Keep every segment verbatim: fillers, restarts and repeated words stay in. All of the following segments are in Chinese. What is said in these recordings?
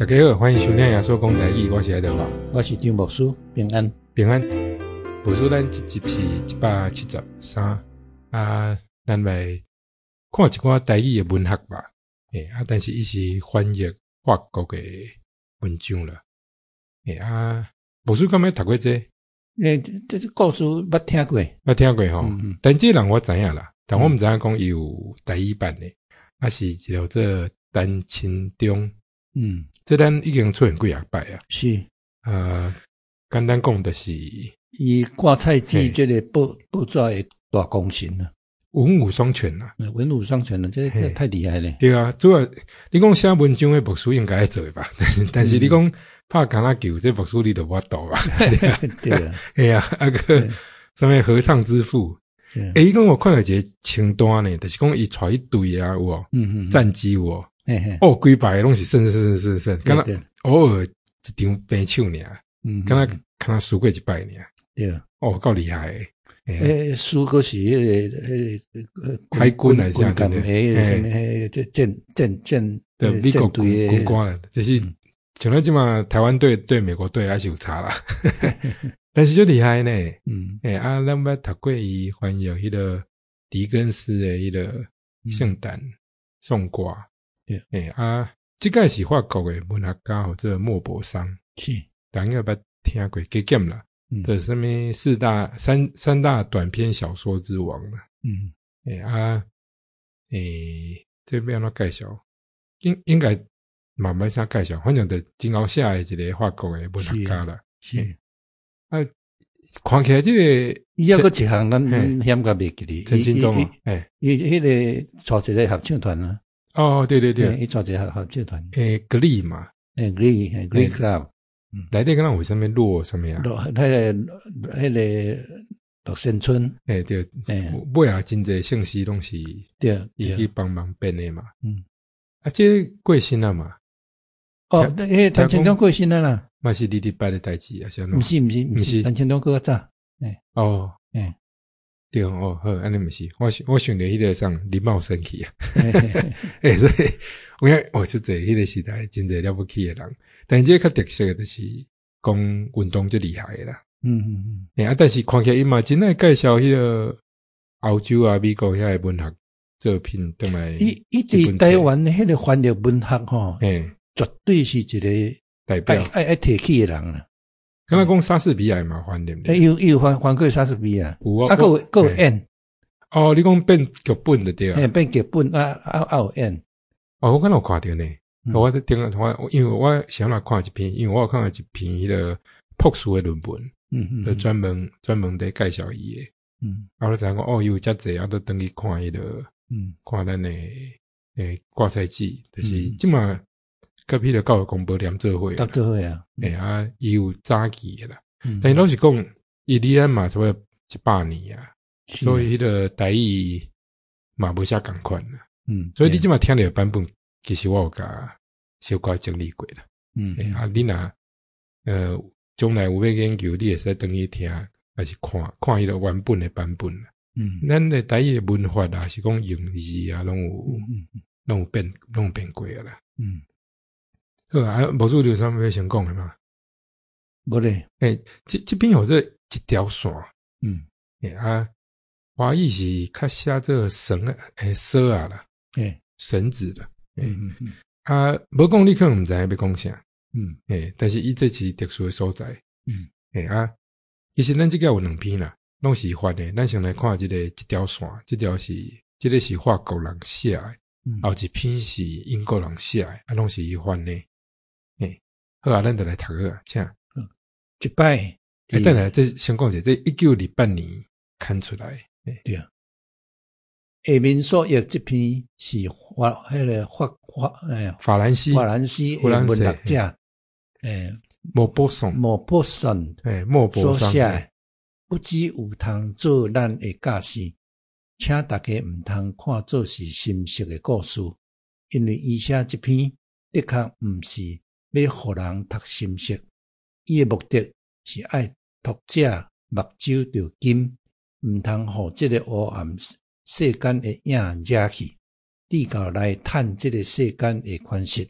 大家好，欢迎收听耶稣讲台语，我是爱德华， 我是张牧师，平安平安。牧师，咱这集是一百七十三啊，咱来看一寡台语的文学吧。诶、欸、啊，但是伊是翻译法国的文章啦。诶、欸、啊，牧师敢捌读过这個？ 诶，这这故事捌听过， 捌聽過吼。 嗯嗯但這人我知影啦，但我毋知影講伊有台語版的，啊是一條這陳清忠。 嗯， 這咱已經出現幾啊擺啊。 是， 呃，簡單講就是伊掛菜記這個報報紙的大功臣啊， 文武雙全啦， 文武雙全啦，這這太厲害咧。 對啊，主要你講寫文章的牧師應該會做的吧，但是但是你講拍橄欖球，這牧師你就無法度吧？ 對啊， 哎呀，啊個什麼合唱之父，誒，伊講我看到一個清單呢，就是講伊帶一隊啊，有無？嗯嗯，戰機有無？嘿嘿，哦，規排攏是勝勝勝勝勝，敢若偶爾一場平手爾，嗯，敢若敢若輸過一擺爾，對，哦，夠厲害誒。 誒，輸過是迄個迄個海軍來下，對不對？ 誒，什麼迄個戰戰戰的美國軍官啦，就是像咱即嘛台灣隊對美國隊還是有差啦，但是就厲害呢。嗯，誒啊，咱捌讀過伊翻譯迄個狄更斯的迄個聖誕頌歌。誒、欸、啊，這個是法國的文學家或者莫泊桑，是，大家捌聽過加減啦，的什麼四大三三大短篇小說之王啦，嗯，誒、欸、啊，誒、欸，這邊要介紹，應應該慢慢先介紹，反正就真好寫的一個法國的文學家啦，是，是啊，看起來這個伊還有一項咱險甲袂記哩， 陳清忠哦，誒， 伊迄個帶一個合唱團啊。 哦，對對對， 伊帶一個合唱團， 誒 ，Glee 嘛， 誒 ，Glee Glee Club，嗯，內底敢若為什麼落什麼啊？落迄個迄個落新村，誒對，誒，尾啊真濟姓氏攏是，對，伊去幫忙編的嘛，嗯，啊，這過身啊嘛， 哦，迄陳清忠過身啊啦， 嘛是二二八的代誌啊，是安怎？ 毋是毋是毋是，陳清忠更較早，誒，哦，誒。 對哦，好，安尼毋是，我我想着迄個上林茂生去啊，誒，所以我講哦，就這迄個時代真濟了不起的人，但是這較特色的就是講運動最厲害的啦，嗯嗯嗯，誒啊，但是看起來伊嘛真愛介紹迄個歐洲啊、美國遐個文學作品，等來伊伊佇台灣迄個翻譯文學吼，誒，絕對是一個代表， 愛愛提起的人啦。 剛才講莎士比亞嘛翻對不對？ 誒，有有翻翻過莎士比亞， 有啊，個個有演。 哦，你講變劇本的對啊？ 誒，變劇本啊啊啊有演。 哦，我剛才有看到呢，我在聽我因為我想來看一篇，因為我有看到一篇迄個博士的論文，嗯嗯，就專門專門在介紹伊的，嗯，啊，我就講哦，有遮濟，啊，都等於看迄個，嗯，看咱的誒掛菜記，就是即嘛。甲迄個教育廣播連做伙， 做伙啊！ 誒啊，伊有早期誒啦，嗯、但是老實講，伊離咱嘛差不多一百年啊，所以迄個台語嘛無啥共款啦。嗯，所以你即嘛聽到版本，其實我有甲小可整理過啦。嗯，誒啊，你若呃將來有要研究，你會使等於聽，還是看看迄個原本誒版本啦。嗯，咱誒台語誒文法啊，是講用字啊，攏有，攏有變，攏有變過啦。嗯。好啊，無數有啥物要先講誒嘛？ 無咧， 誒，這這邊有這一條線，嗯，誒啊，華語是較寫這個繩誒繩啊啦，誒繩子啦，嗯嗯嗯，啊，無講你可能毋知影要講啥，嗯，誒，但是伊這是特殊誒所在，嗯，誒啊，其實咱即個有兩篇啦，攏是法誒，咱先來看即個一條線，即條是即個是法國人寫誒，後一篇是英國人寫誒，啊，攏是伊翻誒。誒，好啊，咱就來讀個啊，請。 一擺， 誒，等下，這先講者，這一九二八年刊出來。誒， 對啊。下面所譯這篇是法，迄個法法誒，法蘭西，法蘭西文學者，誒， 莫泊桑， 莫泊桑，誒， 莫泊桑所寫， 不只有通做咱誒假使，請大家毋通看做是新式誒故事，因為伊寫這篇的確毋是。要互人讀心識，伊誒目的是愛讀者目睭着金，毋通互即個黑暗世間誒影惹去，你到來趁即個世間誒款式，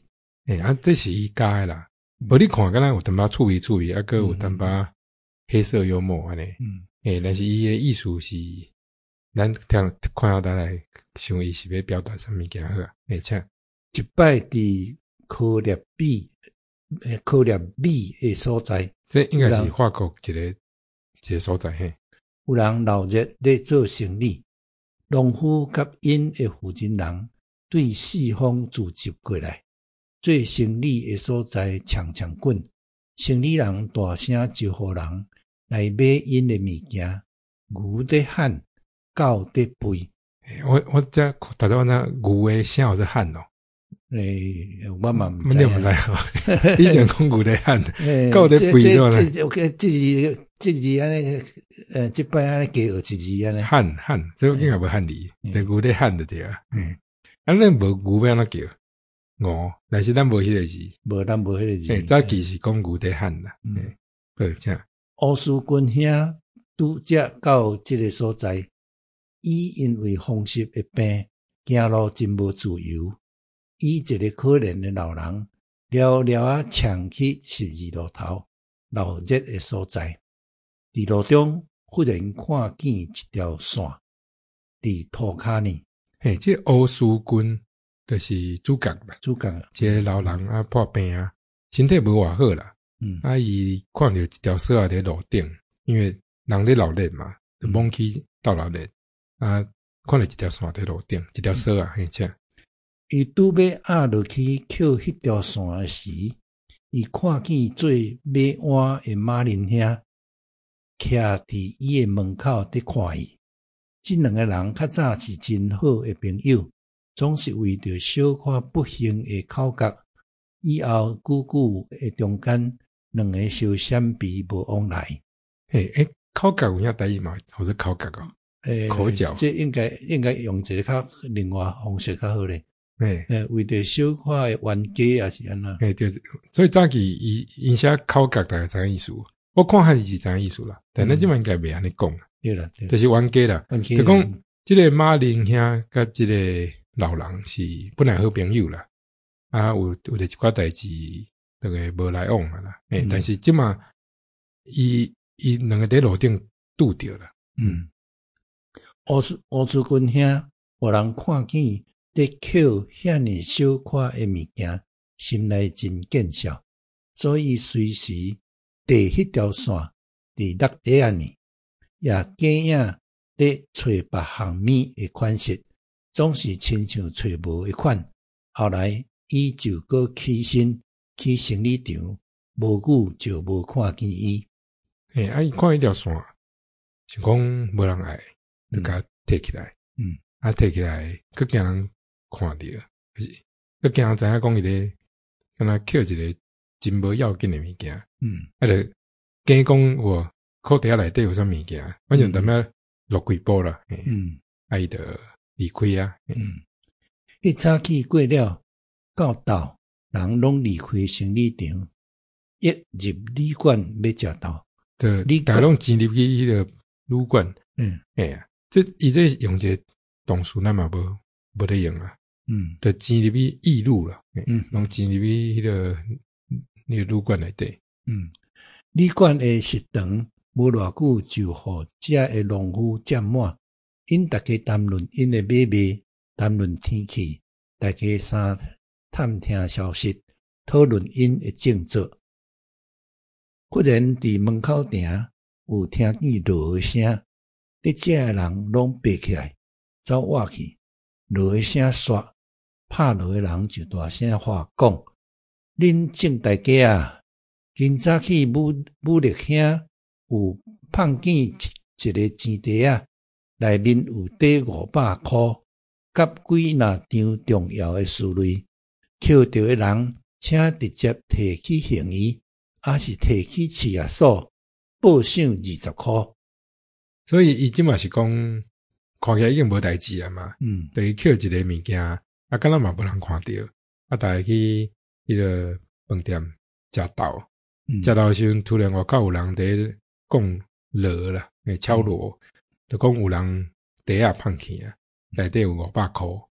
诶、欸、啊，这是伊加诶啦。无、嗯、你看，敢若有淡薄趣味趣味，啊，个有淡薄黑色幽默安尼。嗯，诶、欸，但是伊诶意思是，咱听看到咱来想伊是要表达啥物件好啊？诶、欸，请一摆伫科列比，诶，科列比诶所在， 这应该是法国一个一个所在嘿。 有人闹热咧做生意，农夫甲因诶负责人对四方聚集过来。做生意诶所在抢抢滚，生意人大声招呼人来买因诶物件，牛在喊，狗在吠。 我我这大家那牛诶声或者喊哦， 诶，我嘛毋知影。以前讲牛在喊，狗在吠咯。 这这这这字这字安尼，呃，这摆安尼加学一字安尼。 喊喊，这应该无喊字，牛在喊就对啊。嗯，啊，咱无牛要安怎叫？哦，但是咱无迄个字， 无咱无迄个字。 诶，早期是讲牛在喊啦。嗯，好，请。 乌斯军兄拄则到即个所在，伊因为风湿会病，行路真无自由。伊一个可怜的老人，寥寥啊抢去十字路头闹热的所在。伫路中忽然看见一条线，伫涂骹呢。 嘿，这乌斯军。就是主角啦， 主角， 一个老人啊破病啊，身体无偌好啦。嗯，啊伊看到一条蛇啊伫路顶，因为人咧流热嘛，就猛起倒流热、嗯、啊，看到一条线伫路顶，一条蛇啊，嘿请。 伊拄要压落去捡迄条线诶时，伊看见做买碗诶马林兄徛伫伊诶门口伫看伊。即两个人较早是真好诶朋友。总是为着小可不幸的口角，以后久久的中间，两个相闪避无往来。 诶诶，口角有影台语嘛？或者口角哦？诶，口角， 这应该应该用一个较另外方式较好咧。诶诶，为着小可的冤家也是安那。 诶，对，所以早期伊因写口角大概知影意思，我看汉字是知影意思啦，但咱即摆应该袂安尼讲。 对啦， 就是冤家啦。就讲即个马林兄甲即个。老人是本来好朋友啦，啊有有着一寡代志，大概无来往啦。诶、欸，嗯、但是即马伊伊两个伫路顶拄着啦。嗯， 乌斯乌斯军兄，有人看见伫捡遐尼小可诶物件，心内真见笑，所以随时缀迄条线伫落底安尼，也假影伫找别项物诶款式。总是亲像找无一款，后来伊就搁起身去生理场，无久就无看见伊。 诶、欸，啊，伊看迄条线，想讲无人爱，就甲摕起来。嗯，啊，摕起来，佮惊人看着，佮惊人知影讲伊咧，敢若捡一个真无要紧诶物件。嗯，啊，就惊讲我裤底下内底有啥物件，反正踮遐落几步啦。嗯，啊，伊就。离开啊！ 嗯，迄早起过了，到昼人拢离开生理场，一入旅馆要食到。 对，大家拢进入去迄个旅馆。嗯，哎呀，这伊这用一个动词咱嘛无无得用啊。嗯，就进入去异路了。嗯，拢进入去迄个那个旅馆内底。嗯， 旅馆的食堂无偌久就互遮的农夫占满。因大家谈论因的买卖，谈论天气，大家三探听消息，讨论因的政策。忽然伫门口埕有听见落的声，伫遮的人拢爬起来，走挖去，落的声煞，拍落的人就大声话讲：恁正大家啊，今早起武武力兄有碰见一一个钱袋啊！内面有底五百箍，甲几若张重要诶书类，捡到诶人，请直接摕去行医，还是摕去市役所报赏二十箍。 所以伊即嘛是讲，看起来已经无代志啊嘛。嗯，就是捡一个物件，啊，敢若嘛无人看到，啊，大家去迄个饭店食豆，食、嗯、豆时阵突然外口有人伫讲锣啦，诶，敲锣。就讲有人底下碰去啊，内底有五百箍，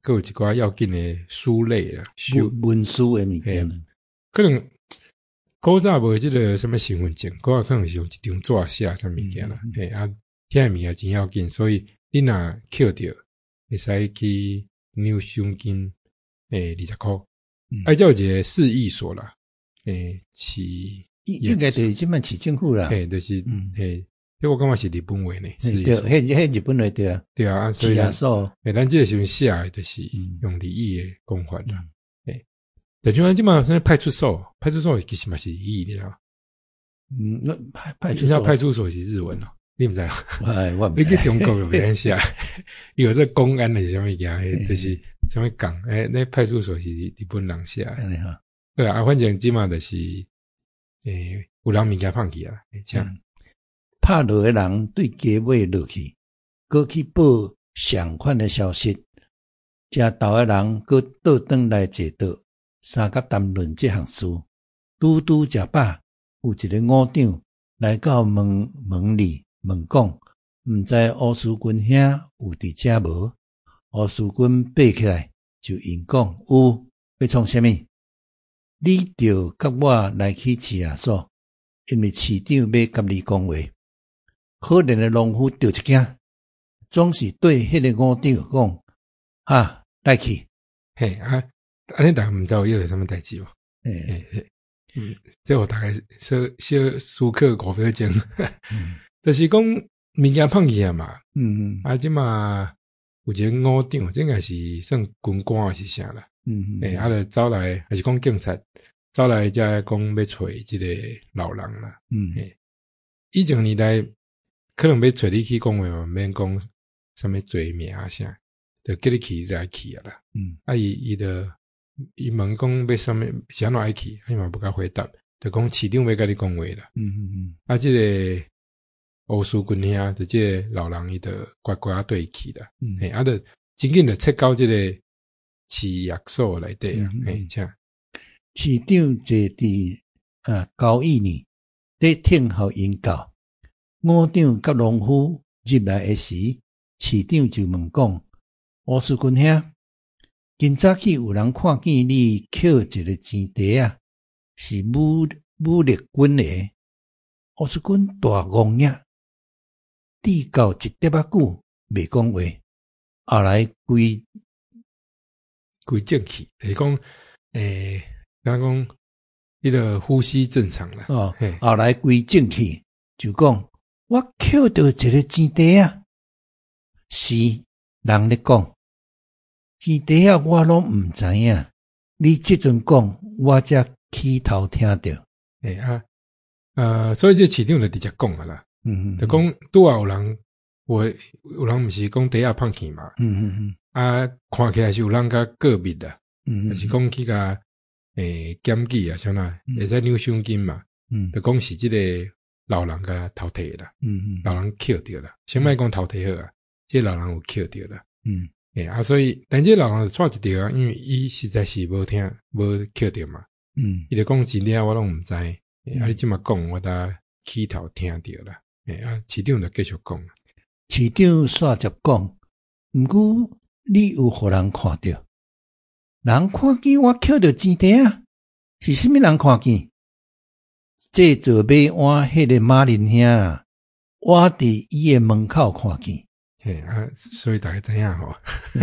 各有一寡要紧的书类啦， 文文书的物件， 可能古早无即个什么身份证，古早可能是用一张纸写啥物件啦，嘿、嗯、啊，遐物件真要紧，所以你若捡着，会使去扭奖金诶二十箍，啊，叫一个市役所啦，诶，市应该就是即摆市政府啦， 嘿，就是嘿。迄我感觉是日本话呢， 是对，迄迄日本话对啊， 对啊，所以市所， 诶，咱即个时阵写诶，就是用礼义诶讲法啦，诶，但像咱即嘛，现在派出所，派出所其实嘛是礼义，你知道？ 嗯，那派派出所， 派出所是日文哦，你毋知啊？ 哎，我你去中国就袂晓写，伊有这公安诶啥物件，诶，就是啥物讲，诶，那派出所是日本人写诶，对啊，反正即嘛就是诶，有人物件放弃啊，这样。 拍落诶人对家尾落去，过去报相款诶消息，食豆诶人搁倒转来坐倒，三甲谈论即项事。拄拄食饱，有一个五长来到门门里问讲，毋知乌斯君兄有伫遮无？乌斯君爬起来就应讲有，要创啥物？你着甲我来去市役所，因为市长要甲你讲话。可怜的农夫着一惊，总是对迄个五长讲：“哈，来去。” 嘿啊，安尼大家毋知有有啥物代志无？嘿嘿嘿，嗯，这我大概小小思考五秒钟，嗯、就是讲物件放弃啊嘛，嗯嗯，啊即嘛有一个五长，这应该是算军官还是啥啦，嗯嗯，诶，啊就走来还是讲警察走来才讲要找即个老人啦，嗯，诶，以前年代。可能要找你去讲话嘛，免讲什么罪名啊啥，就叫你去来去啊啦。嗯，啊伊伊就伊问讲要什么，是安怎爱去，伊嘛不甲回答，就讲市长要甲你讲话啦。嗯嗯嗯。啊，即、這個乌斯君兄，就即個老人伊就乖乖啊对去啦。嗯，嘿，啊，就真紧就切到即個市役所内底啊，嘿，這樣。 市長坐佇啊交椅呢，咧聽候引教。五長甲農夫入來誒時，市長就問講：烏斯君兄，今早起有人看見你抾一個錢袋啊，是武武力軍誒。烏斯君大戇眼，滴到一點仔久，袂講話，後來規規正氣，就是講誒，剛講迄個呼吸正常啦。 哦，後來規正氣，就講。我抾到一個錢袋啊，是人咧講，錢袋啊，我攏毋知影。你即陣講，我才起頭聽到。誒、 欸、啊，呃，所以這市長就直接講啊啦，嗯嗯，就講拄啊有人，我有人毋是講袋啊放去嘛，嗯嗯嗯，啊，看起來是有人甲告密啦，嗯嗯，就是講去甲誒檢舉啊，像啦，會使扭獎金嘛，嗯，就講是即個。老人甲偷摕啦，嗯嗯，老人抾着啦，先莫講偷摕好啊，即、這個、老人有抾着啦，嗯，誒、欸、啊，所以但即老人就錯一條啊，因為伊實在是無聽無抾着嘛，嗯，伊就講真正我攏毋知，誒、嗯欸，啊你即麼講我呾起頭聽着啦，誒、欸、啊，市長就繼續講， 市長煞接講，毋過你有互人看着，人看見我抾着錢袋啊，是啥物人看見？這做馬碗迄個馬林兄啊，我佇伊誒門口看見。 嘿啊，所以大家知影吼，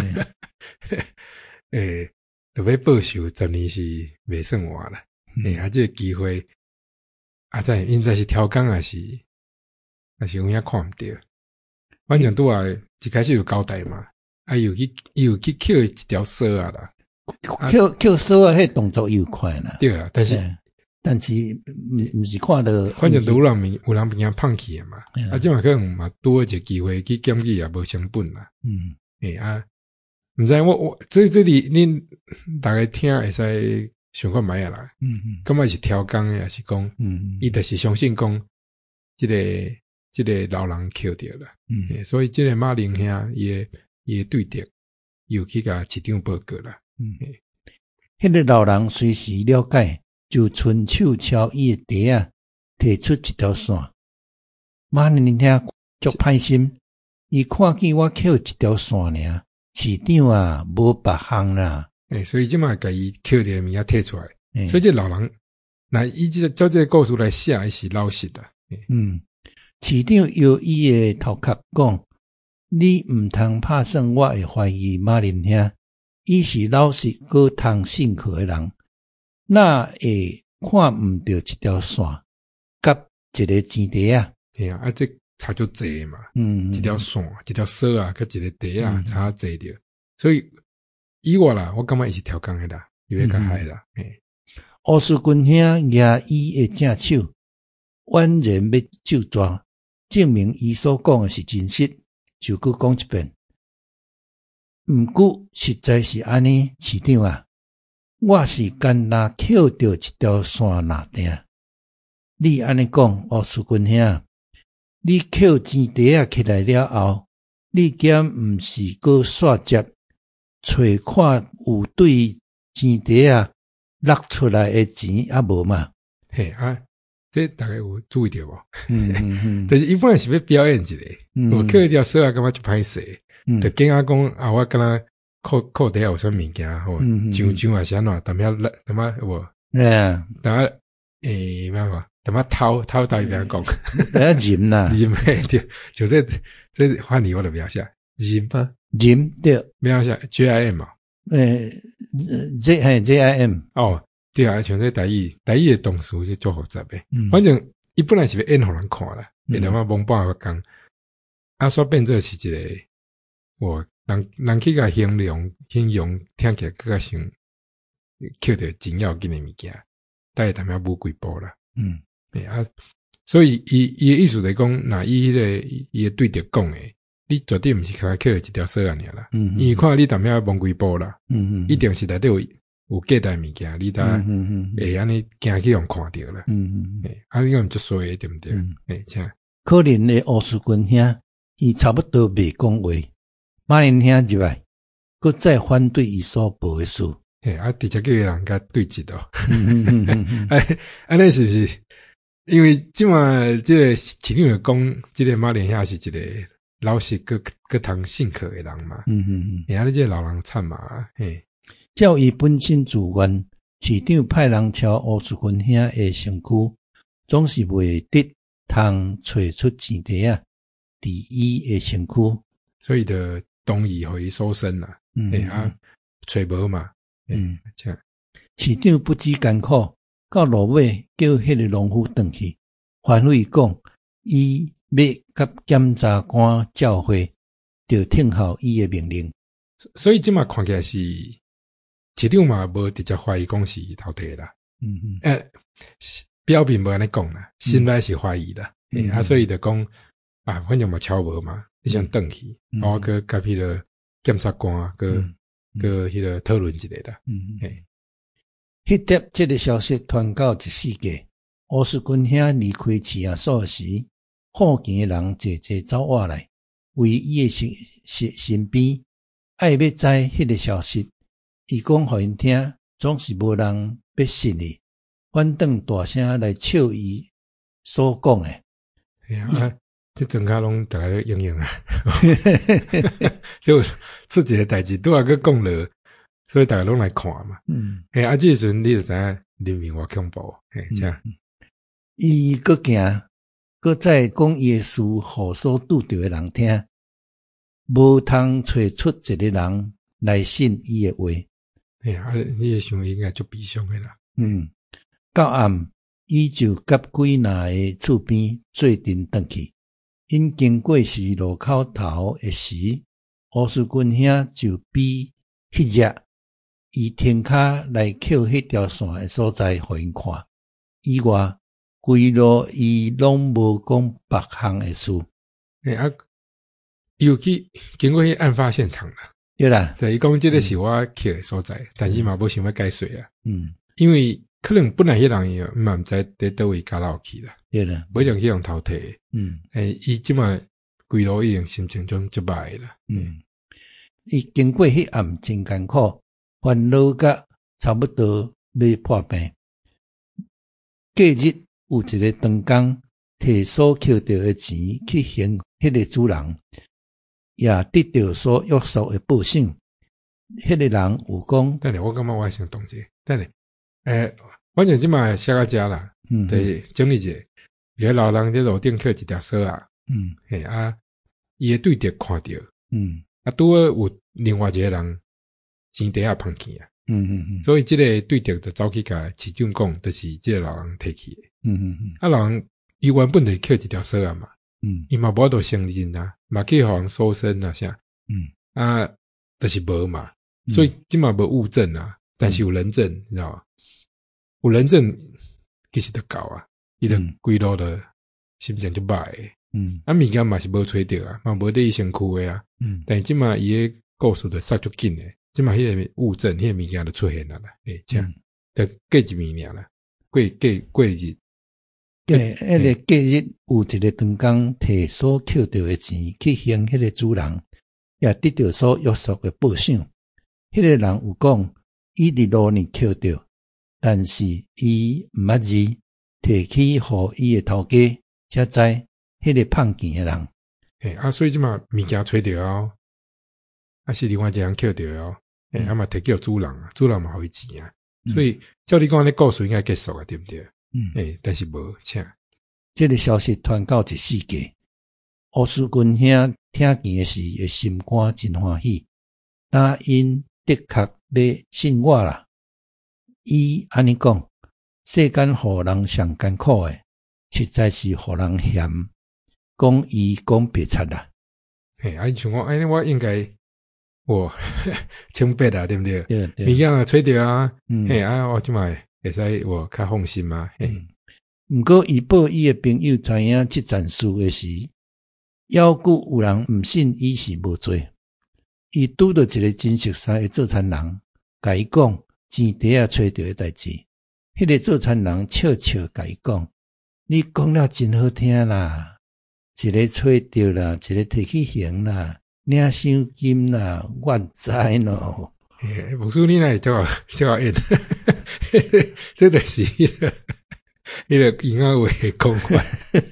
誒，特別報仇十年是袂算話啦。誒、嗯，啊，這個機會啊，在因在是挑工也是，也是有影看毋着。反正拄啊，一開始有交代嘛，啊，又去又去抾一條繩啊啦， 抾抾繩啊，迄動作又快啦。 對啊，但是。嗯但是毋毋是看到， 反正都有人面有人变啊放棄嘛，啊，即嘛可能嘛多一個機會去檢舉也無成本啦。嗯，誒、欸、啊，毋知我我這這裡恁大概聽會使想看覓啊啦。嗯嗯，感覺是挑工誒，也是講，嗯，伊著是相信講，即個即個老人抾着啦。嗯、欸，所以即個馬林兄伊誒伊誒對敵又去甲市長報告啦。嗯， 迄、那個老人隨時了解。就伸手敲伊誒袋啊，摕出一條線。馬林兄足歹心，伊看見我抾一條線爾， 市长啊无别项啦。 诶，所以即马甲伊捡着物仔摕出来，所以这老人，那伊即照这个故事来写，伊是老实的。 嗯，市长由伊诶头壳讲，你毋通拍算我会怀疑马林兄，伊是老实搁通信靠诶人，那会看毋着一条线，甲一个钱袋啊。 嘿啊，啊这差就济嘛， 嗯， 一条线，一条绳啊，甲一个袋啊，差济着，所以。以我啦，我感觉伊是调工诶啦，伊要甲害啦。嘿， 乌士军兄举伊诶正手，婉然要就抓，证明伊所讲诶是真实，就搁讲一遍。毋过实在是安尼，市长啊，我是干那捡着一条线哪定。你安尼讲，乌士军兄，你捡钱袋啊起来了后，你竟毋是搁煞接？找看有对钱袋啊落出来诶钱啊无嘛？ 嘿啊，这大概有注意到无？ 嗯嗯嗯， 但是伊本来是要表演一个， 嗯、 我捡一条绳啊，感觉就歹势，嗯、就惊啊讲啊，我敢若裤裤底有啥物件吼，上上啊是安怎？淡薄仔淡薄仔无？ 对啊， 淡薄诶，咩话？淡薄仔偷偷偷伊边讲， 淡薄忍啦， 忍诶对，就这这翻译我就不要写忍啊。 忍对， 咩写 J I M 啊？ 诶 ，J 系 J I M 哦，对啊，像这台语，台语的动词是做复杂的。嗯，反正伊本来是要演互人看啦，会他妈蒙半个讲，啊，煞变做是一个，我人人去甲形容形容，听起来更加像捡着真要紧的物件，但系他妈无几步啦。嗯，诶啊，所以伊伊的意思来讲，那伊迄个伊会对着讲诶。你绝对毋是开捡一条绳啊尔啦，嗯，伊看你淡薄蒙几步啦，嗯嗯，一定是内底有有价值物件，你呾嗯嗯会安尼行去用看着啦，嗯嗯，诶，啊你讲足衰诶对毋对？诶，请可能诶乌士军兄，伊差不多未讲话，马林兄入来，佮再反对伊所报诶事， 诶，啊直接叫人甲对峙咯，嗯嗯嗯，哎，安尼是毋是？因为即马即个市长就讲，即个马林兄是一个。老实个个通信客诶人嘛，嗯嗯嗯，然后你这老人惨嘛，嘿， 照伊本身自愿，市长派人朝乌士军兄诶身躯，总是袂得通找出钱袋啊，伫伊诶身躯， 所以就同意互伊搜身啦，嗯，诶啊，找无嘛，嗯，这样， 市长不知艰苦，到落尾叫迄个农夫转去，反悔讲伊。要甲检察官照会，就听候伊诶命令。 所以即马看起来是市长嘛，无直接怀疑讲是偷摕啦。嗯嗯。诶，表面无安尼讲啦，心内是怀疑啦。嗯、啊，所以就讲啊，反正嘛超无嘛，你想转去，嗯、我去甲迄个检察官，去去迄个讨论一下啦。嗯嗯。 迄碟即个消息传到一世界，乌士军兄离开市役所时。附近诶人坐坐走过来，为伊诶身身身边，爱要知迄个消息。伊讲互因听，总是无人要信伊，反正大声来笑伊所讲诶。 哎呀，啊，这整个拢大家应用啊，就出一个代志，拄啊去讲了，所以大家拢来看嘛。嗯，哎，啊，这时阵你就知影人民偌恐怖，哎，这样。 伊个行。搁再讲耶稣互所拄着诶人听，无通找出一个人来信伊诶话。 哎呀，你诶想应该足悲伤诶啦。 嗯，到暗，伊就甲几若个厝边做阵转去。因经过是路口头诶时，乌士军兄就比迄只伊停骹来捡迄条线诶所在互因看。以外。规路伊拢无讲别项诶事， 诶、欸、啊，尤其经过迄案发现场啦， 对啦， 对，伊讲即个是我去诶所在，嗯、但是嘛无想要解说啊，嗯，因为可能本来迄人伊嘛毋知伫倒位加落去啦， 对啦， 不一定去用头摕，嗯，诶、欸，伊即马规路已经心情种足歹啦，嗯， 伊经过迄暗真艰苦，烦恼甲差不多要破病，隔日。有一个长工摕所捡到诶钱去还迄个主人， 也得到所约束的报赏。迄个人有讲， 等下我感觉我想动者，等下，诶，反正即马写到遮啦，嗯，对，整理者，有个老人伫路顶捡一条锁啊，嗯，嘿啊，伊诶对着看着，嗯，啊，拄好有另外一个人钱底下碰见啊，嗯嗯嗯，所以即个对着就走去甲市长讲，就是即个老人摕去诶，嗯嗯嗯，啊，老人伊原本就捡一条锁啊嘛，嗯，伊嘛无度承认啊，嘛去互人搜身啊啥，嗯，啊，就是无嘛。所以即嘛无物证啊，但是有人证，你知道吗？有人证其实就够啊，伊就规路的心情就歹诶。嗯，啊物件嘛是无找着啊，嘛无伫伊身躯诶啊。嗯，但是即嘛伊诶故事就杀足紧诶，即嘛迄个物证，迄个物件就出现了啦。诶，这样，就过一暝尔啦，过过过日。 对，迄个过日有一个长工摕所捡着诶钱去还迄个主人，也得到所约束诶报赏。迄个人有讲，伊伫路呢捡着，但是伊毋捌字，摕去互伊诶头家，才知迄个碰见诶人。 嘿，啊，所以即嘛物件找着哦，啊是另外一个人捡着哦，嘿，啊嘛摕叫主人啊，主人嘛互伊钱啊，所以照你讲，你故事应该结束啊，对毋对？嗯，诶，但是无，请。 即个消息传到一世界，乌斯君兄听见诶时，诶心肝真欢喜，答因。的确要信我啦。伊安尼讲，世间互人上艰苦诶，实在是互人嫌。讲伊讲白贼啦。 嘿，啊，像我，哎，我应该我清白啦，对不对？ 对对。 物件啊，吹着啊，嗯、嘿啊，我即卖会使我较放心嘛。嘿， 毋过伊报伊诶朋友知影即件事诶时，要顾有人毋信伊是无罪。伊拄到一个真熟悉诶做餐人，甲伊讲钱底下找着诶代志。迄个做餐人笑笑甲伊讲：“你讲了真好听啦，一个找着啦，一个摕去还啦，领赏金啦，我知咯。” 诶，牧师你哪会叫叫演？这就是迄个迄个银行话诶讲法。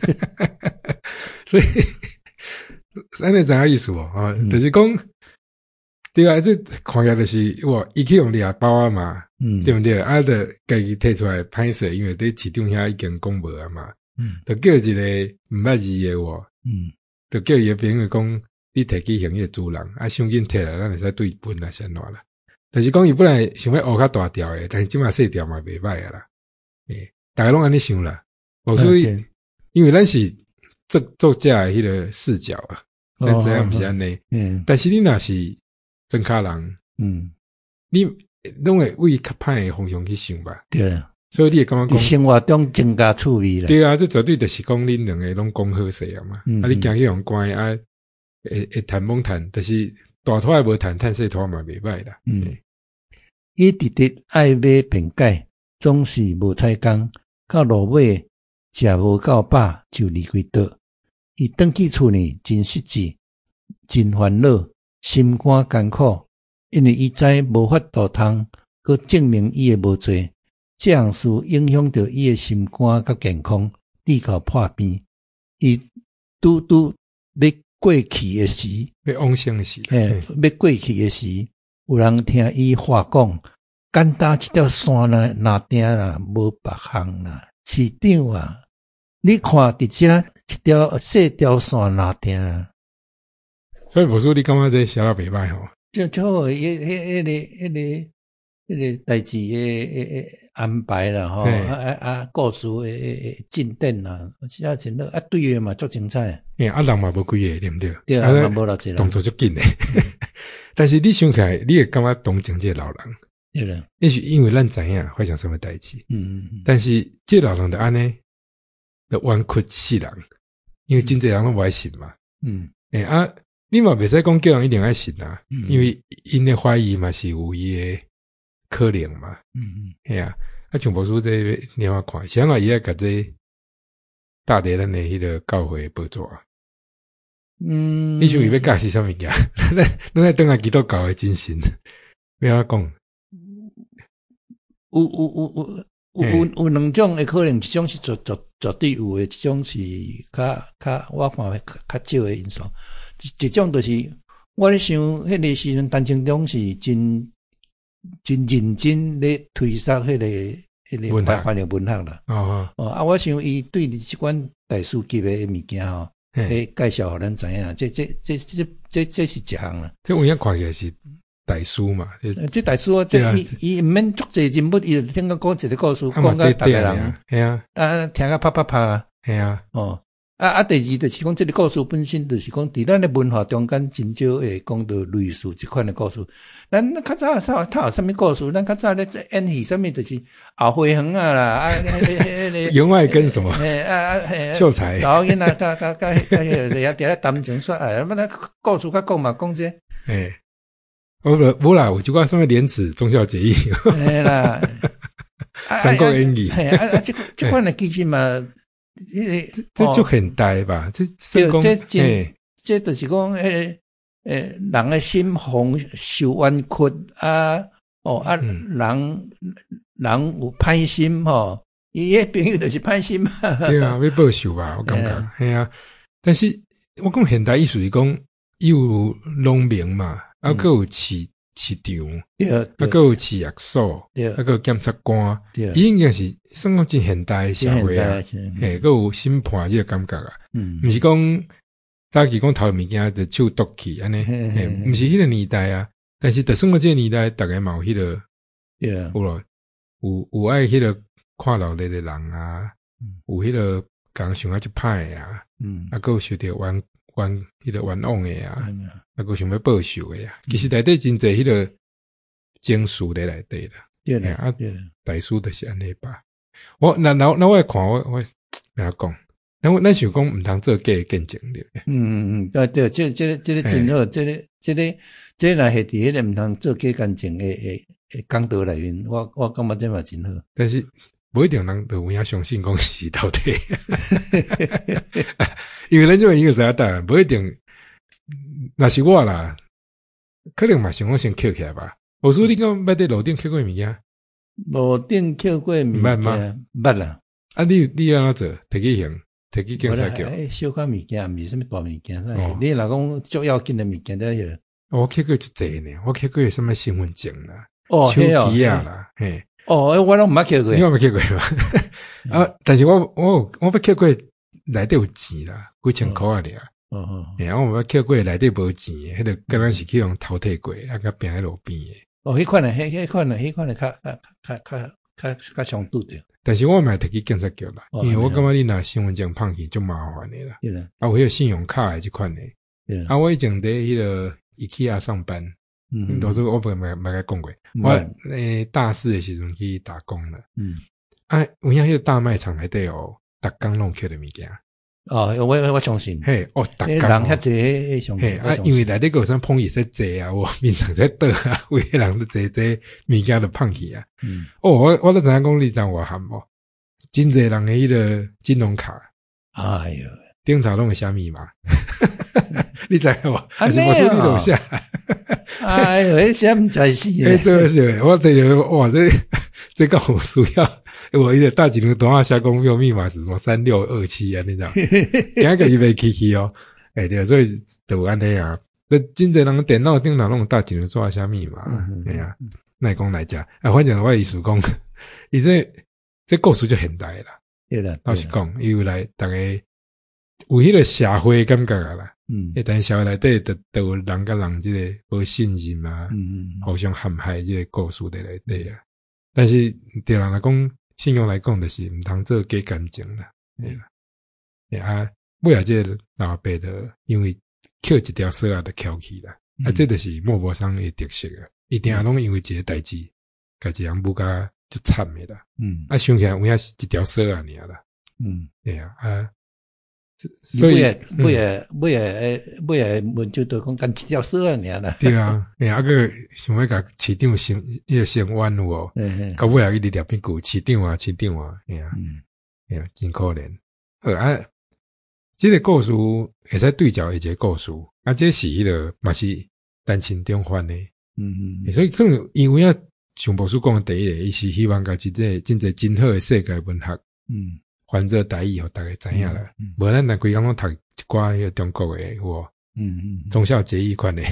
所以，安尼知影意思无？啊，就是讲。对啊，这看起来就是哇，伊去用掠包啊嘛，嗯，对不对？啊，就家己摕出来歹势，因为伫市场遐已经讲无啊嘛，嗯，就叫一个毋捌字诶话，嗯，就叫伊诶朋友讲，你摕去还迄个主人，啊，赏金摕来，咱会使对分啊，先偌啦。但是讲伊本来想要学较大条诶，但是即马细条嘛袂歹啊啦，诶，大家拢安尼想啦，哦，所以因为咱是作作家诶迄个视角啊，咱知影毋是安尼，嗯，但是你若是真卡人，嗯，你拢会为较歹诶方向去想吧？ 对啊， 所以你会感觉讲生活中增加趣味啦。 对啊，这绝对就是讲恁两个拢讲好势啊嘛。嗯、啊，你行去用关啊，会会谈懵谈，但是大拖也无谈，趁细拖嘛袂歹啦。嗯， 伊直直爱买便解，总是无采工，到落尾食无够饱就离开倒。伊转去厝呢，真实际，真烦恼。心肝艰苦，因为伊知无法度通，佮证明伊诶无罪，这样事影响到伊诶心肝甲健康，地靠破病。伊拄拄要过去诶时， 要往生诶时， 嘿，要过去诶时，有人听伊话讲，简单一条线啦，哪定啦，无别项啦，市长啊，你看伫遮一条细条线哪定啦？ 所以无说你感觉这写得袂歹吼？ 就就迄迄迄个迄个迄个代志诶诶诶安排啦吼，啊啊啊故事诶诶进展啦，写真好啊，对诶嘛足精彩。 诶，啊人嘛无几个，对毋对？ 对啊，嘛无偌济人， 动作足紧诶。但是你想起来，你会感觉同情这个老人， 对啦。 也许因为咱知影发生什么代志，嗯嗯嗯。但是这老人就安尼，就冤屈一世人，因为真侪人拢无爱信嘛，嗯，诶啊。你嘛袂使讲叫人一定爱信啊，嗯、因为因诶怀疑嘛是有伊诶可能嘛，嗯嗯，系啊，啊像无说这你要看，想啊伊爱甲这大地咱诶迄个教会报纸啊，嗯，你想伊要教是啥物件？咱咱来等下基督教诶精神，要安怎讲？ 有有有有有有有两种诶可能，一种是绝绝绝对有诶，一种是较较我看较较少诶因素。 一种就是我咧想，迄个时阵陈清忠是真真认真咧推销迄个迄个翻翻译文学啦。哦哦啊，我想伊对即款大师级的物件吼，诶介绍互咱知影，这这这这这这是一项啦。 这有影看起来是大师嘛？ 这大师啊，这伊伊毋免足侪人物，伊就听个讲一个故事，讲甲逐个人， 系啊， 啊听个啪啪啪， 系啊， 哦。啊啊！第二就是讲，这个故事本身就是讲，伫咱的文化中间真少会讲到类似这款的故事。咱较早啥，他有啥物故事？咱较早咧演戏，啥物就是后花园啊啦，啊， 员外跟什么？ 诶啊啊！ 秀才， 查某囡仔，甲甲甲甲迄个也伫咧谈情说爱，乜那故事甲讲嘛讲这。 诶，我无啦，有一寡什么廉耻忠孝节义。 嘿啦， 三国演义。 嘿啊啊！这这款的其实嘛。 这这就很呆吧？这这这这这就是讲，迄个诶，人的心防受冤屈啊，哦啊，人人有歹心吼，伊迄朋友就是歹心嘛。 对啊，要报仇吧？我感觉系啊。但是我讲现代艺术是讲有农民嘛，啊，佮有市市场，啊，佮有市役所，啊，佮有检察官，伊应该是算讲真现代社会啊，嘿，佮有审判这个感觉啊，嗯，毋是讲早期讲偷物件就手剁去安尼，嘿，毋是迄个年代啊，但是特算讲这个年代，逐个嘛有迄个，有咯，有有爱迄个看落来的人啊，有迄个讲想要去歹啊，嗯，啊，佮有受到冤冤迄个冤枉诶啊，啊，佮想要报仇诶啊，其实内底真侪迄个情绪咧内底啦，对啦，啊，大师就是安尼吧。我那那那我看我我怎样讲？那我咱想讲毋通做假诶见证对不对？ 嗯嗯嗯，对对，这这这个真好，这个这个这若系伫迄个毋通做假见证诶诶诶讲道内面，我我感觉这嘛真好。 但是不一定人就有影相信讲是到底，因为咱就一个知影答案，不一定。若是我啦，可能嘛想讲先捡起来吧。我说你讲捌伫路顶捡过物件？ 路顶捡过物件，捌捌啦。 啊，你你安怎做？摕去用，摕去警察局。 小可物件，毋是啥物大物件。哦、你若讲足要紧的物件，在迄我捡过一济呢，我捡过什么身份证啦， 哦， 手机啊啦，嘿。 哦，我拢毋捌捡过。 你有冇捡过嘛？啊，但是我我我捌捡过内底有钱啦，几千箍啊尔。哦哦，然后我捡过内底无钱诶，迄个敢若是去用偷摕过，啊，甲拼喺路边诶。 哦，迄款诶，迄迄款诶，迄款诶，较较较较较较上拄着。 但是我嘛摕去警察局啦，因为我感觉你若身份证放去就麻烦诶啦。对啦，啊，有迄个信用卡诶即款诶。对啊，我以前伫迄个 IKEA 上班，嗯，都是我不没没甲讲过。我诶大四诶时阵去打工啦。嗯，啊，有影迄个大卖场内底哦，逐工拢捡着物件。 哦，我我相信， 嘿，哦，逐工人遐济，相信， 啊，因为内底个啥碰伊说济啊，我面上在倒啊，有个人都济济物件都放去啊。嗯，哦，我我都知影讲你知我含哦，真济人诶迄个金融卡， 哎哟， 顶头拢有啥密码？你知无？还是我说你楼下？ 哎哟，迄啥物才是？ 哎，这个是，我这个哇，这这个我需要。我一个大几头短话下公用密码是什么三六二七啊？你知道？今个一杯 K K 哦，哎、欸、对，所以都安尼啊。那真侪人电脑电脑弄大几头做下密码，哎呀、嗯，那讲来讲，啊，反正我意思讲，伊这这故事就很大啦。 对啦， 老实讲，伊有来大家有迄个社会感觉啊啦。嗯，但是社会内底都都有人甲人这个无信任啊，嗯嗯，互相陷害这个故事在内底啊。但是对人来讲，信用来讲，就是毋通做假干净啦，对啦。嗯、啊，尾啊，这老爸的因为捡一条蛇啊，就捡去啦。嗯、啊，这就是莫泊桑的特色啊，一定拢因为一个代志，家己人不甲就惨的啦。嗯，啊，想起来有影是一条蛇啊，尔啦。嗯，对啊，啊， 所以尾啊尾啊尾啊问就都讲干一条蛇啊，尔啦。 对啊，哎啊个想要甲市长升迄个升官有无？到尾啊，伊直立屁股，市长啊，市长啊，哎啊，哎啊，真可怜。好啊，这个故事会使对照一个故事，啊，这是迄个嘛是单亲中翻的。嗯嗯，所以可能因为啊，像博士讲的第一个，伊是希望甲即个真侪真好的世界文学，嗯。翻做台语，互大家知影啦。无咱若规工拢读一寡迄个中国诶，有无？ 嗯嗯， 忠孝节义款的，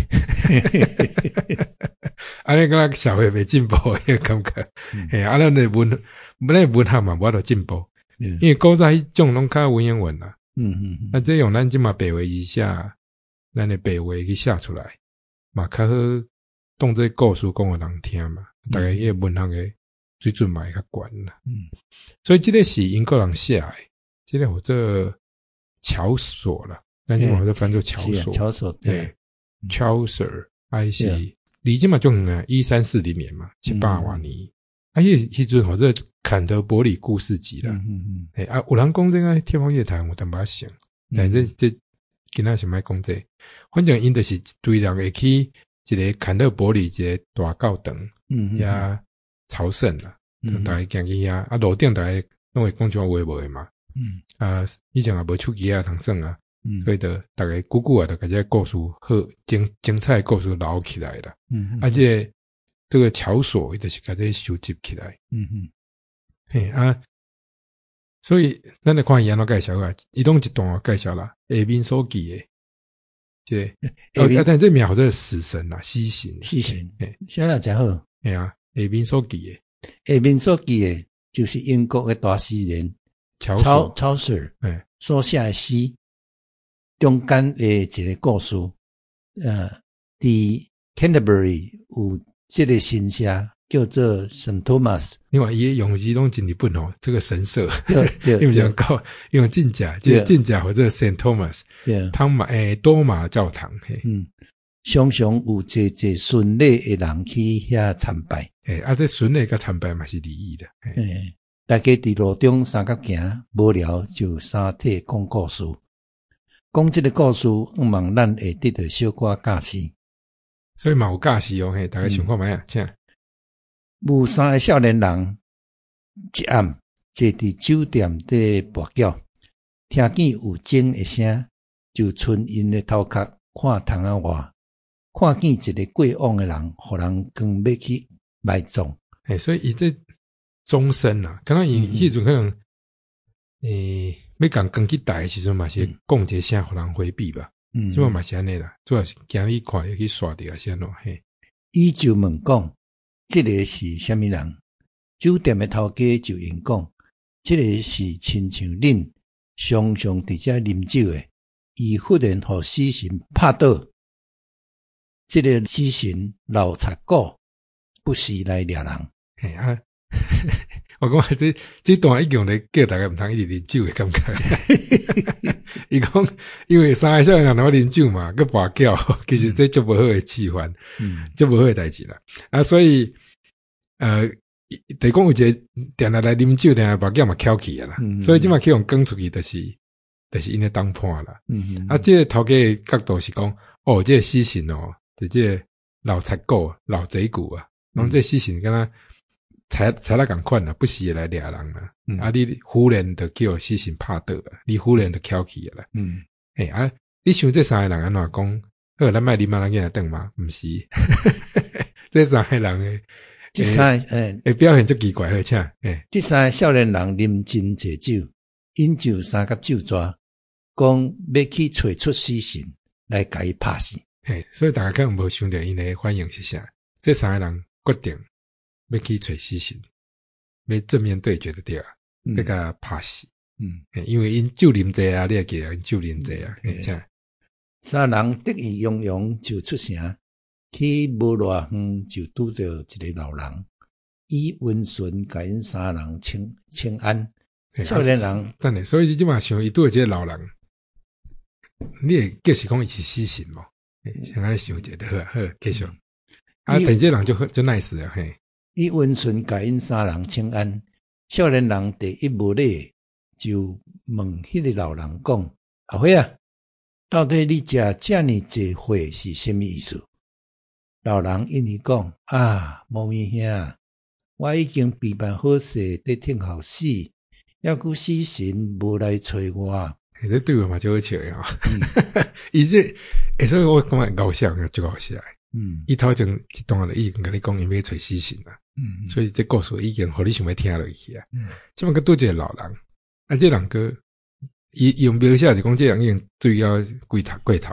安尼个社会未进步迄感觉，嘿，啊，咱的文，咱的文学嘛无法度进步，因为古早迄种拢较文言文啦， 嗯嗯嗯， 啊，这用咱即嘛白话字写，咱的白话去写出来，嘛较好当做故事讲互人听嘛，大概迄个文学的水准嘛会较悬啦，嗯，所以这个是英国人写的，这个或者乔索啦。咱即嘛都翻做乔索， 乔索对 ，Chaucer， 还是离即嘛就远啊，一三四零年嘛，七百多年，啊，迄迄阵或者坎特伯里故事集啦，嗯嗯嗯，啊，有人讲这个天方夜谭，有淡薄仔像，但这这今仔是莫讲这，反正因就是对人会去一个坎特伯里一个大教堂，嗯呀朝圣啦，嗯，大家行去遐，啊，路顶大家拢会讲种话无诶嘛，嗯，啊，以前也无手机啊，通算啊。嗯，所以的大概久久啊，就把这故事好精精彩的故事留起来了。嗯，而且这个乔索就是把这收集起来。嗯嗯，嘿啊，所以咱来看伊安怎介绍啊，伊拢一段介绍啦，下面所记的，对，哦，但这描这死神啦，死神， 死神，嘿，写得真好。 嘿啊，下面所记的， 下面所记的，就是英国的大诗人乔索， 乔索，哎，所写的诗。中间的一个故事，呃，伫 Canterbury 有这个神社叫做 Saint Thomas。 另外，伊用字拢真日本哦，这个神社，因为讲搞用真假，就是真假或者 Saint Thomas， 汤马诶多马教堂，嘿，嗯， 常常有这这顺利的人去遐参拜， 诶，啊，这顺利甲参拜嘛是利益的， 诶，大家伫路中三角行，无聊就三体讲故事。讲这个故事，希望咱会得到小可教示。 所以嘛有教示哦，嘿，大家想看卖啊，请。 有三个少年人，一暗坐伫酒店底跋筊，听见有钟的声，就伸因的头壳看窗仔外，看见一个过往的人，互人讲要去埋葬。 诶，所以伊这钟声啊，可能伊迄阵可能，诶。要讲讲去台时阵嘛是讲一个声互人回避吧，嗯，即嘛嘛是安尼啦，主要是今日看会去刷掉啊，先咯嘿。 伊就问讲，这个是虾米人？酒店的头家就因讲，这个是亲像恁常常伫遮啉酒的，伊忽然互死神拍倒，这个死神老贼骨，不时来掠人。 嘿啊。我讲这这段已经咧叫大家毋通一直啉酒的感觉。伊讲因为三个少年人若啉酒嘛，佮跋筊，其实这就无好的气氛，嗯，就无好的代志啦。啊，所以呃，得讲有一个定来来啉酒，定来跋筊嘛翘起啊啦。嗯、所以即马去用讲出去，就是就是因咧当判啦。嗯嗯啊，这个头家的角度是讲，哦，这个死神哦，就这个老贼骨、老贼骨啊，然后这死神敢若。才才来共款啦，不时来掠人啦。嗯、啊，你忽然就叫死神拍倒啊，你忽然就翘起啦。嗯，诶、欸、啊，你想这三个人安怎讲？好，咱卖啉嘛，咱给他等嘛？毋是，这三个人诶， 这三个诶， 诶表现足奇怪，而且诶， 这三个少年人啉真济酒，饮酒三甲酒抓，讲要去找出死神来甲伊拍死。 诶，所以大家可能无想到因诶反应是啥？这三个人决定。要去找死神，要正面对决的对啊，要甲拍死。嗯，因为因酒啉济啊，你也记得因酒啉济啊，这三人得意洋洋就出城，去无偌远就拄着一个老人，以温顺甲因三人请请安。少年人， 等下，所以即嘛想伊拄着这个老人，你会计是讲伊是死神无？先安尼想一下，好好继续。啊，等这人就就 nice 了嘿。 伊温顺甲因三人请安，少年人第一无礼，就问迄个老人讲：阿辉啊，到底你食遮尔济货是什么意思？老人因伊讲：啊，猫咪兄，我已经备办好势，伫听候死，抑佫死神无来找我。 这对我嘛就好笑呀！伊这，诶，所以我感觉搞笑，就搞笑。嗯，伊头前一段咧已经甲你讲，伊要找死神啦。嗯，所以这故事已经互你想要听落去啊。嗯，即么个拄一个老人，啊，这人个伊伊用描写就讲，这人已经醉到龟头龟头啦。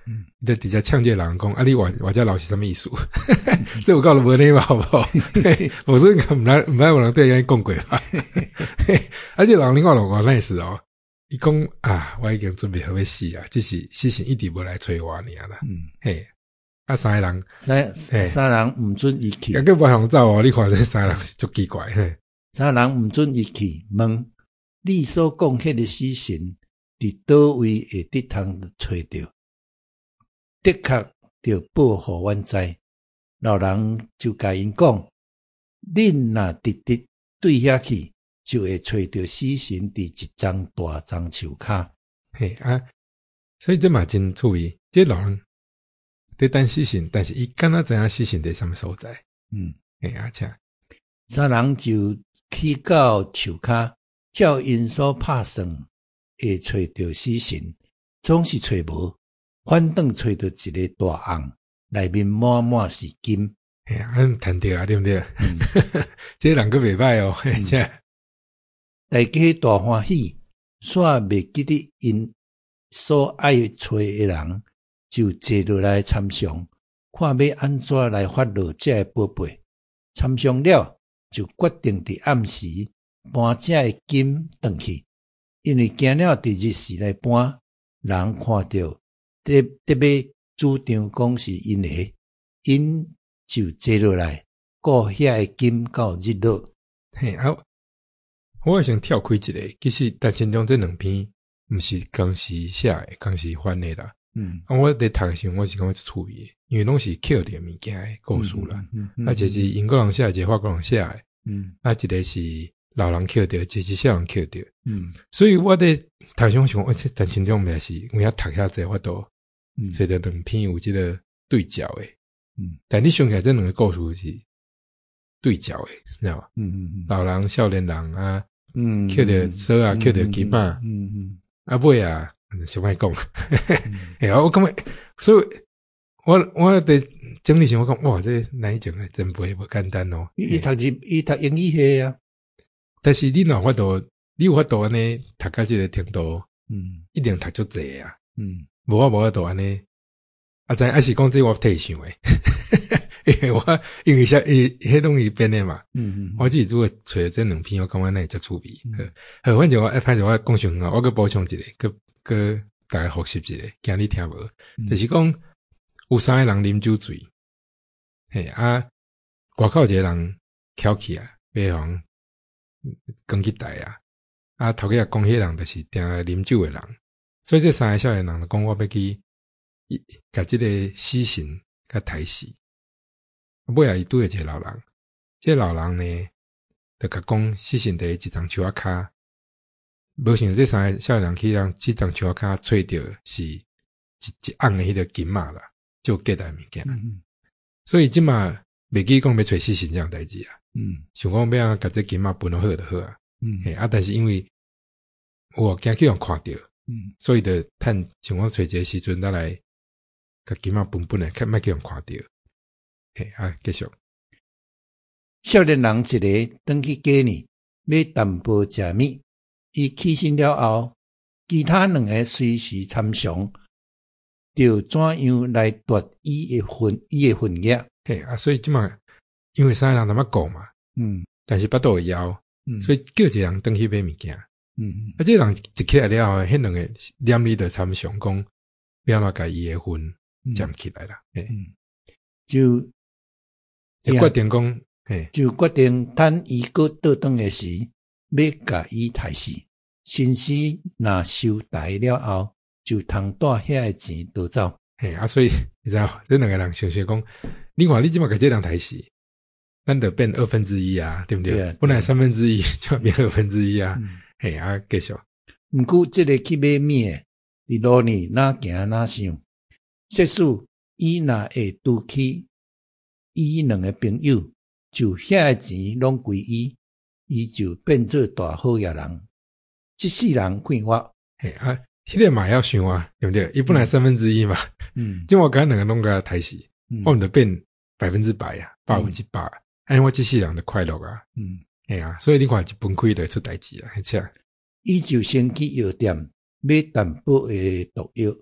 嗯，就直接呛这人讲，啊你我我这老是什么意思？这我告诉无你嘛，好不好？我说应该唔来唔来，有人对人讲过吧？而且人另外我那时哦，伊讲啊，我已经准备好要死啊，只是死神一直无来催我尔啦。嗯，嘿，啊三个人， 三三人唔准伊去， 啊个不想走哦，你看这三个人就奇怪嘿。 三人唔准伊去，问你所讲迄个死神伫倒位会得通找着？的确着保护阮知，老人就甲因讲：恁若直直对遐去，就会找着死神伫一张大樟树骹。 嘿啊，所以这嘛真趣味。这老人在等死神，但是伊敢若知影死神伫什么所在。嗯，嘿啊，请三人就去到树骹，照因所拍算，会找着死神，总是找无。反倒找到一个大瓮，内面满满是金。 哎呀，俺谈到啊，对不对？嗯、这人个袂歹哦，嗯、 大家大欢喜，煞袂记得因所爱找的人，就坐落来参详，看要安怎来发落这个宝贝。参详了，就决定伫暗时搬这个金转去，因为惊了第二时来搬，人看到。特特别主张讲是因的，因就坐落来，顾遐个金到日落。 嘿啊，我想跳开一个，其实陈清忠这两篇毋是当时写的，当时翻的啦。嗯，啊，我伫读的时候，我是感觉趣味的，因为拢是捡着物件的故事啦。嗯嗯嗯、啊，就是英国人写，一个法国人写的。嗯，啊，一个是老人捡着，一个是小人捡着。嗯，所以我伫读上想，而且陈清忠也是，我遐读遐济，我都。嗯，所以的两篇有这个对角诶，嗯，但你想起来这两个故事是对角诶，知道吗？嗯嗯嗯，老人、少年人啊，嗯，捡着蛇啊，捡着金啊，嗯嗯，啊尾啊，想歹讲，哎呀，我感觉，所以我我伫整理时我讲，哇，这哪一种诶，真不会不简单哦。 伊读日，伊读英语系啊， 但是你若法度，你有法度安尼读到这个程度，嗯，一定读足济啊，嗯。无我无法度安尼，啊知还是讲这我替想诶，因为我因为遐伊迄东西编诶嘛，嗯嗯，我自己如果找这两篇，我感觉那会较趣味。嗯、好，反正我一开始我讲上啊，我搁补充一个，搁搁大家复习一个，惊你听无？嗯、就是讲有三个人啉酒醉，嘿啊，外口一个人翘起啊，买房讲去台啊，啊头家讲迄人就是定啉酒诶人。所以这三个少年人就讲，我要去甲这个死神甲抬死。尾仔伊拄着一个老人，这个老人呢，就甲讲死神伫一张树仔骹，无想到这三个少年人去让这张树仔骹找着是一一盎的迄个金嘛啦，就夹带物件。嗯、所以即嘛袂记讲要找死神这样代志啊。嗯，想讲要安甲这金嘛分好就好啊。嗯，嘿啊，但是因为我惊去人看到。嗯，所以就趁像我找一个时阵，咱来甲金仔分分诶，较莫叫人看到。嘿啊，继续。 少年人一个转去家呢，要淡薄食米。伊起身了后，其他两个随时参详，就怎样来夺伊诶份伊诶份额。 嘿啊，所以即嘛，因为三个人那么讲嘛，嗯，但是巴肚会枵，嗯，所以叫一个人转去买物件。嗯，啊，这人一起来了后，迄两个念里就参详讲，要安怎甲伊诶分占起来啦。嗯， 就就决定讲，嘿， 就决定等伊个倒转诶时，要甲伊抬死。先时若收台了后，就通带遐个钱倒走。 嘿啊，所以你知道，这两个人想想讲，你看你即马甲这人抬死，咱得变二分之一啊，对不对？对啊，本来三分之一就要变二分之一啊。嗯嘿啊，继续。 毋过即个去买米诶，伫路呢哪行哪想，即使伊若会拄起伊两个朋友，就遐钱拢归伊，伊就变做大好野人。即世人看我， 嘿啊，迄、那个嘛要想啊，对不对？伊本来三分之一嘛，嗯，即我甲两个拢甲抬死，嗯、我们就变百分之百啊，百分之百，安、嗯、我即世人的快乐啊，嗯。哎呀，所以你看一分开就出代志啊，而且伊就先去药店买淡薄的毒药，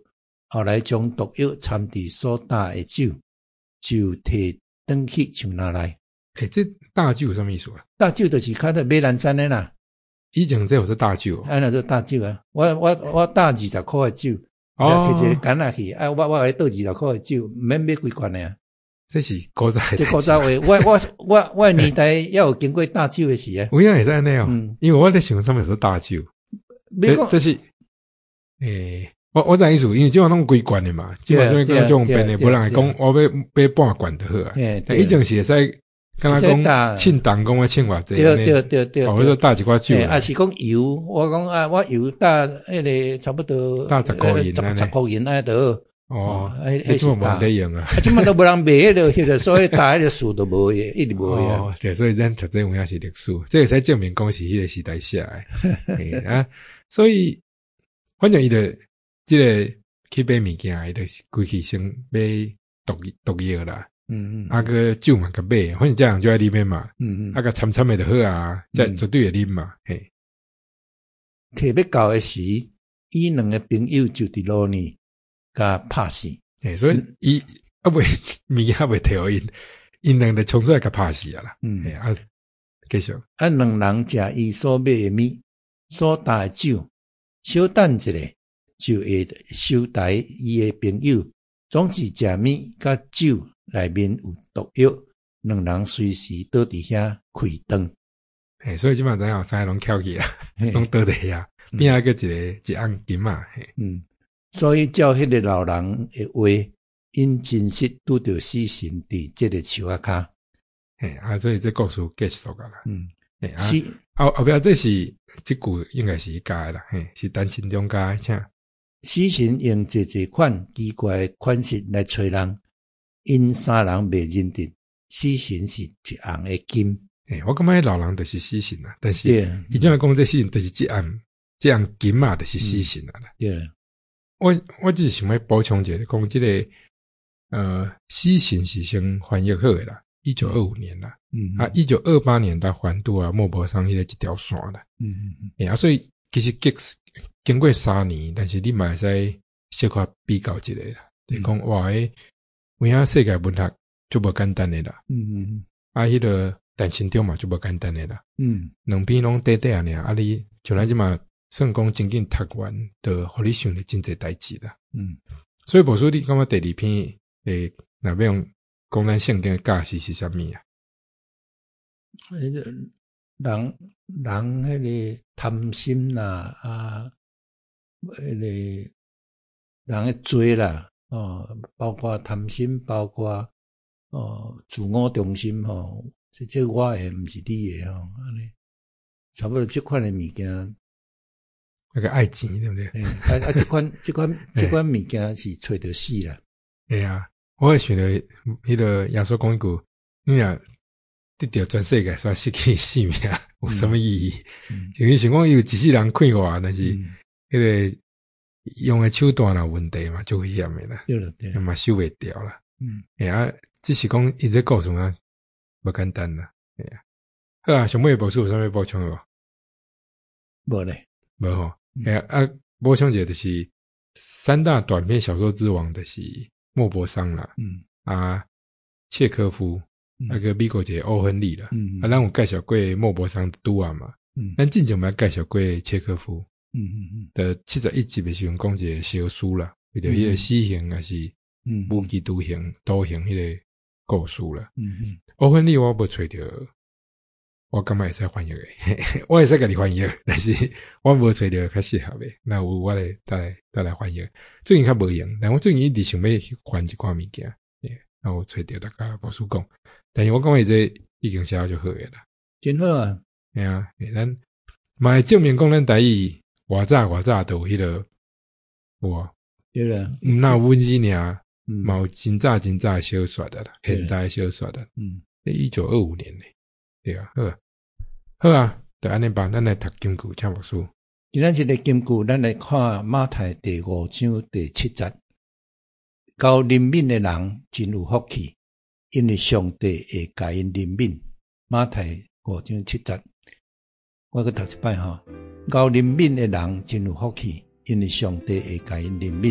后来将毒药掺伫所打的酒，就摕转去树林内。 诶，这大酒有什么意思啊？ 大酒就是较在马兰山的啦。 以前这有是大酒， 啊，那做大酒啊！我我我打二十块的酒， 哦， 摕一个杆仔去，啊，我我来倒二十块的酒，毋免买几罐的啊。 这是古早， 这古早话，我我我我年代也有经过大酒的事啊。 有影也是安尼哦， 嗯， 因为我在想上面是大酒，这这是诶，我我知意思，因为即款拢规罐的嘛，即款这个种变的，无人会讲我要买半罐就好啊。但以前是会使。刚刚讲庆档讲我庆偌济， 对对对对， 哦，我说打一寡酒， 啊是讲油，我讲啊，我油打迄个差不多打十块银， 十十块银安得。 哦，迄是冇得用啊， 啊，即满都无人卖迄个，迄个所以打迄个树都无个，一直无个。 哦，对，所以咱读这有影是历史，这个才证明讲是迄个时代写诶。啊，所以反正伊的即个去买物件，伊就规气先买毒毒药啦。 嗯嗯， 啊个酒嘛个买，反正这样就在里面嘛。 嗯嗯， 啊个参参的就好啊，这绝对会啉嘛。嘿， 摕要到的时，伊两个朋友就伫路呢，甲拍死。 嘿，所以伊啊袂物件袂摕互因，因两个冲出来甲拍死啊啦。嗯，嘿啊，继续。 啊，两人食伊所买的米，所打的酒，小等一下就会收台伊的朋友，总是食米甲酒。内面有毒药，两人随时倒伫遐开灯。 嘿，所以即摆知影三个拢翘起啊，拢倒伫遐，边仔个一个一盎金啊。嘿， 嗯，所以照迄个老人的话，因真实拄着死神伫即个树仔骹。 嘿，啊，所以这故事结束个啦。 嗯， 嘿啊，后后壁这是即句应该是加的啦，嘿，是单亲中加的，请。 死神用济济款奇怪的款式来找人。因三人袂认得，死神是一红的金。 诶、欸，我感觉老人就是死神啊，但是伊怎样讲这死神就是一红这样金嘛，就是死神啊啦。 对、 嗯，我我只是想要补充一下，讲这个呃，死神是先翻译好的啦，一九二五年啦，嗯啊，一九二八年到环渡啊，莫泊桑迄个一条线啦，嗯嗯嗯，诶、欸、啊，所以其实经经过三年，但是你嘛会使小可比较一下啦，就是讲、嗯、哇诶。有影世界文学就无简单的啦，嗯嗯嗯，啊，迄、那个单亲中嘛就无简单的啦，嗯，两篇拢短短尔，啊，你像咱即嘛算讲真紧读完，就互你想了真侪代志啦，嗯，所以无说你感觉第二篇诶，若要用讲咱圣经的假释是啥物啊？ 迄个人人迄个贪心啦，啊，迄个人的罪啦。哦，包括贪心，包括哦自我中心吼、哦，这这我诶毋是你诶吼，安尼差不多这款诶物件， 那个爱钱对不对？ 诶、欸，啊啊，这款这款这款物件是找着死啦。 哎呀、啊，我会想到迄个耶稣讲一句，你若得到全世界，煞失去性命，有什么意义？嗯、就是想讲有一世人快活，但是迄、那个。用的手段有问题嘛，就危险的啦， 对了对嘛收袂掉啦。 嗯， 哎呀，只是讲伊这故事啊，不简单啦。哎呀，好啊，上尾部书有啥物补充无？ 无咧， 无吼。哎呀啊，补充者就是三大短篇小说之王，就是莫泊桑啦，嗯啊，契科夫，那个美国一个欧亨利啦，嗯啊，咱有介绍过莫泊桑拄啊嘛，嗯，咱之前嘛介绍过契科夫。嗯嗯嗯，的七十一集的时候讲一个小书啦，为着迄个死刑还是无期徒刑、徒刑迄个故事啦。嗯嗯，欧亨利我无找着，我感觉会使翻译诶，我会使甲你翻译，但是我无找着较适合诶。那有我来带来带来翻译。最近较无用，但我最近一直想要去翻一寡物件，诶，那我找着大家无事讲，但是我感觉这已经写好就好诶啦， 真好啊！ 哎啊，咱嘛会证明讲咱台语。偌早偌早都有迄个，哇， 对啦， 毋那文字尔，嘛有真早真早小说的啦，现代小说的，嗯，一九二五年嘞，对啊，好啊，好啊，就安尼吧，咱来读金句，请牧师。 今仔日的金句，咱来看马太第五章第七节，交怜悯的人真有福气，因为上帝会甲因怜悯。马太五章七节。我去读一摆吼，交怜悯的人真有福气，因为上帝会甲因怜悯。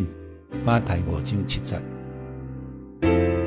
马太五章七节。